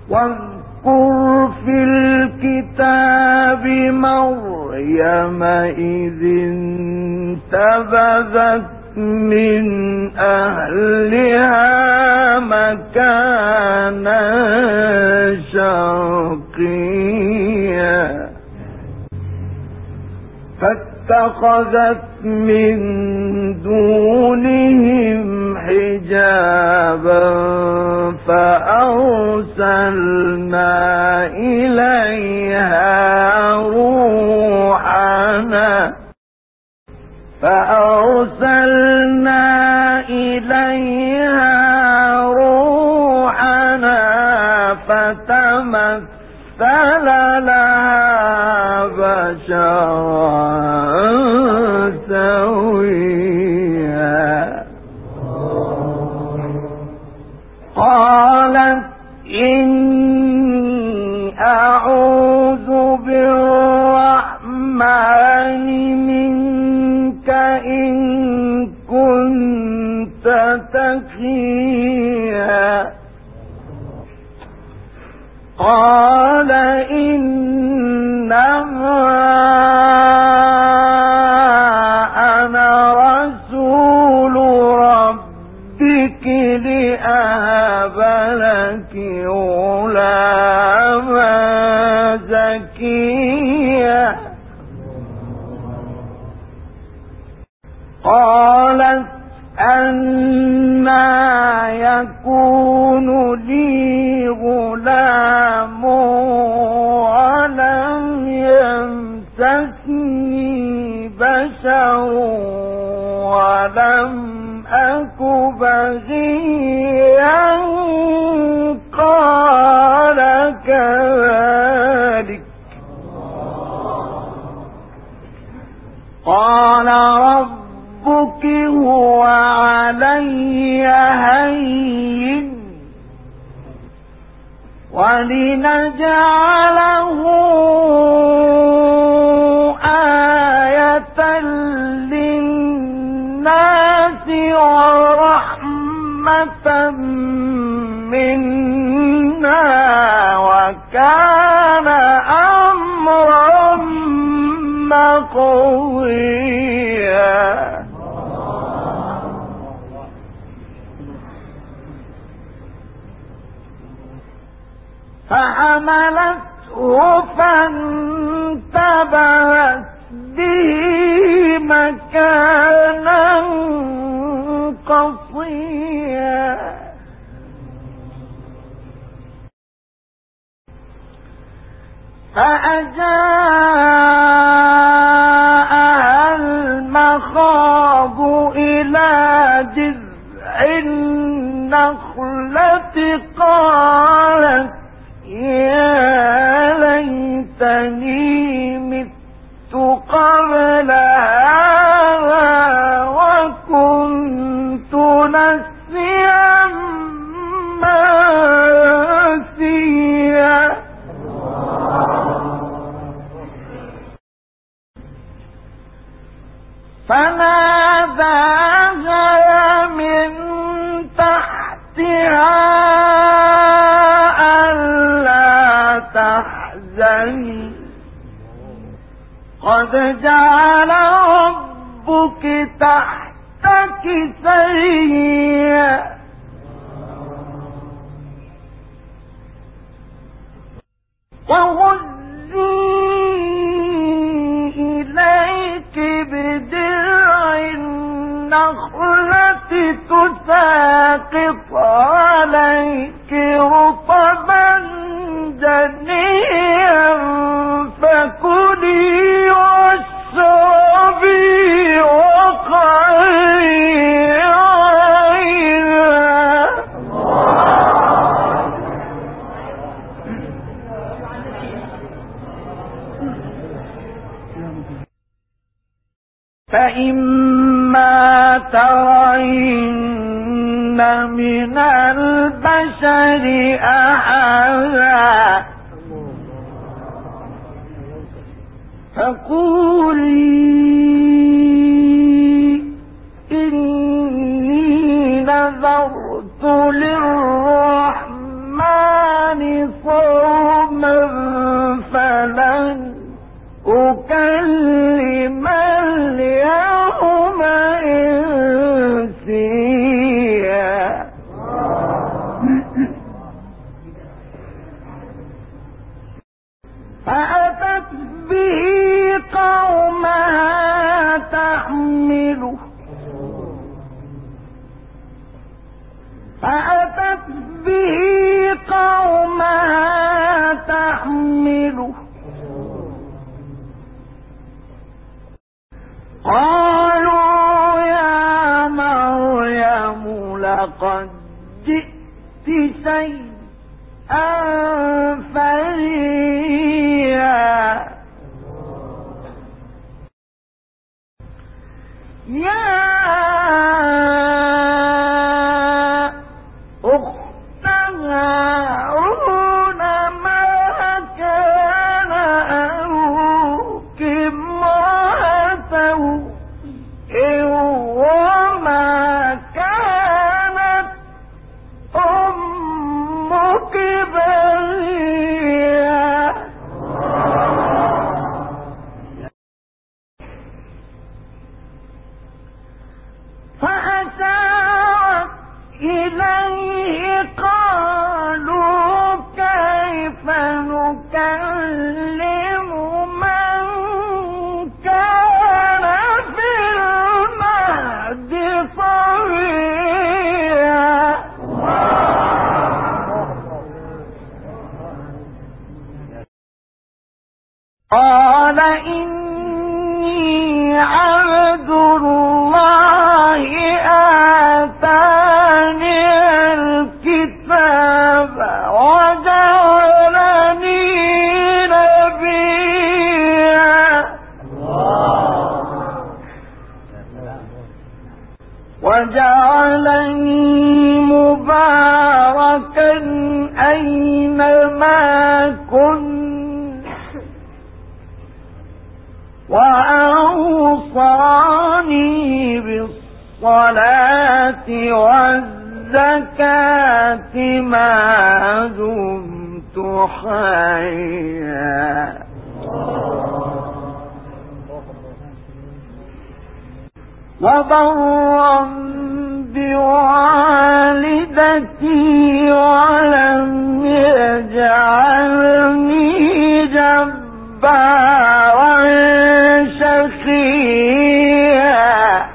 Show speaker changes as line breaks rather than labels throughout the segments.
واذكر في الكتاب مريم إذ انتبذت من أهلها مكانا شرقيا فاتخذت من دونهم حجابا فأرسلنا إليها روحنا فتمثل لها بشرا سويا قالت إني أعوذ بالرحمن منك إن كنت تقيا قال إنما أنا رسول ربك لأهب لك غلاما زكيا قالت أنى يكون لي غلام ولم يمسسني بشر ولم أك بغيا قال كذلك قال ربك هو علي هين ولنجعله آية للناس ورحمة منا وكان أمرا مقضيا فحملته فانتبذت به مكانا قصيا فأجاءها المخاض إلى جذع النخلة قالت يا ليتني مت قبل هذا وكنت نسيا منسيا فناداها من تحتها ألا تحزني قد جعل ربك تحتك سريا وهزي إليك بدرع النخلة تساقط عليك رطبا جنيا فكلي واشربي وقعي عينا فإما ترين من البشر أحدا فقولي إني نذرت للرحمن به قومها تحمله قالوا يا مريم لقد جئت شيئا فريا يا أخت هارون ما كان أبوك امرأ وما كانت أمك بغيا فأشارت إليه قالوا كيف نكلم من كان في المهد صبيا قال إني عبد الله آتاني الكتاب وجعلني نبيا وجعلني مباركا أينما كنت وأوصاني بالصلاة والزكاة ما دمت حيا وبرا بوالدتي ولم يجعلني جبارا شقيا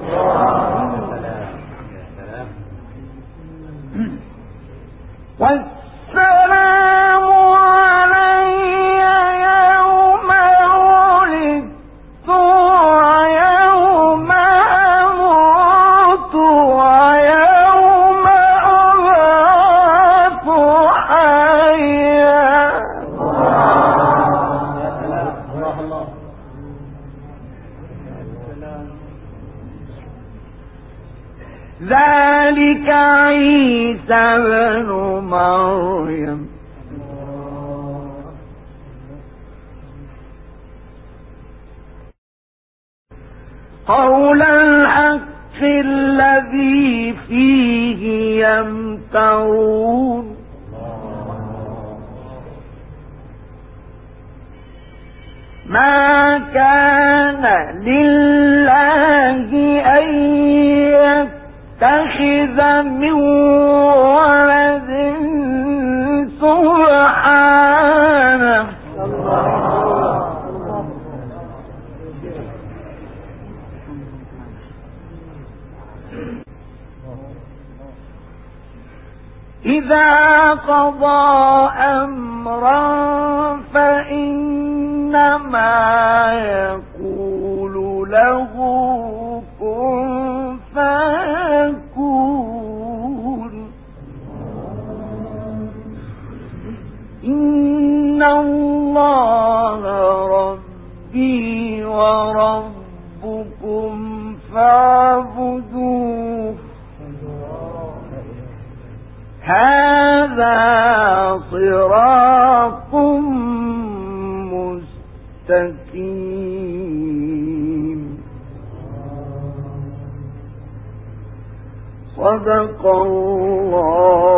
والسلام علي يوم ولدت ويوم أموت ويوم أبعث حيا ذلك عيسى بن مريم قول الحق الذي فيه يمترون ما كان لله أن يتخذ من ولد سبحانه إذا قضى أمرا فإنما يقول له كن فيكون إن الله ربي وربكم فاعبدوه هذا صراط مستقيم صدق الله